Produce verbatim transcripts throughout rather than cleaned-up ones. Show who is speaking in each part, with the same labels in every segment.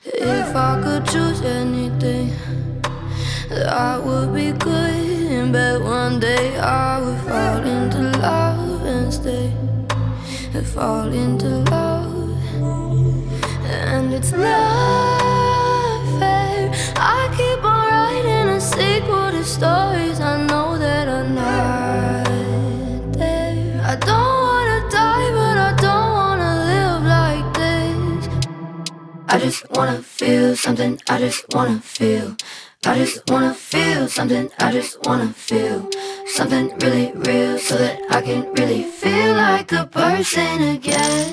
Speaker 1: If I could choose anything, that would be good. But one day I would fall into love and stay. Fall into love, and it's not fair. I keep on writing a sequel to stories I know that are not there. I don't wanna die, but I don't wanna live like this. I just wanna feel something, I just wanna feel. I just wanna feel something, I just wanna feel something really real, so that I can really feel like a person again.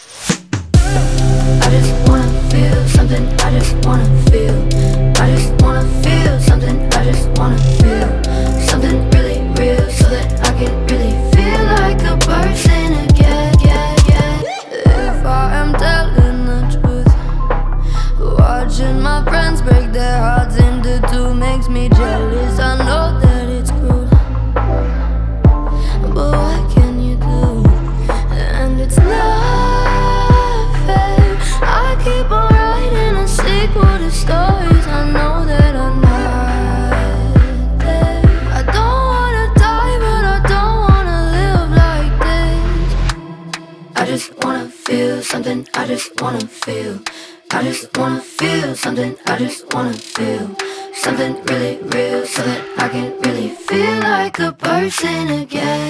Speaker 1: I just wanna feel something, I just wanna feel. I just wanna feel something, I just wanna feel something really real, so that I can really feel like a person again. Yeah, yeah. If I am telling the truth, watching my friends break their hearts into two makes me jealous. I know that it's cruel, but what can you do? And it's not fair. I keep on writing a sequel to stories I know that are not there. I don't wanna die, but I don't wanna live like this. I just wanna feel something, I just wanna feel. I just wanna feel something, I just wanna feel something really real, so that I can really feel like a person again.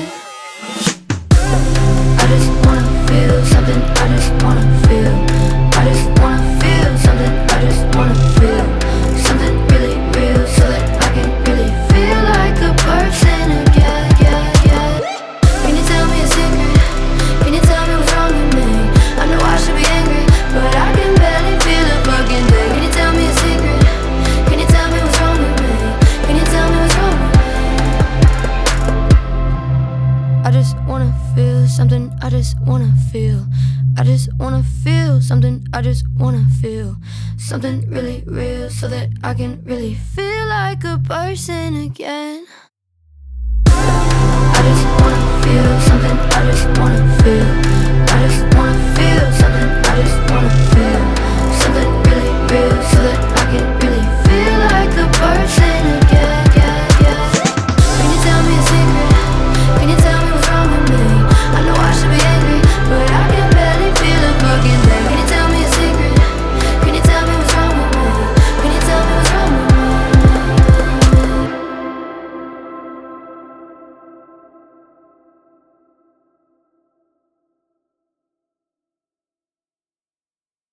Speaker 1: I just wanna feel something, I just wanna feel. I just wanna feel something, I just wanna feel something really real, so that I can really feel like a person again. Yeah, yeah. Can you tell me a secret? Can you tell me what's wrong with me? I know I should be angry, but I can barely feel a fucking thing. Can you tell me a secret? Can you tell me what's wrong with me? Can you tell me what's wrong with me? I just wanna feel something, I just wanna feel. I just wanna feel something, I just wanna feel something really real, so that I can really feel like a person again. I just wanna feel something, I just wanna feel.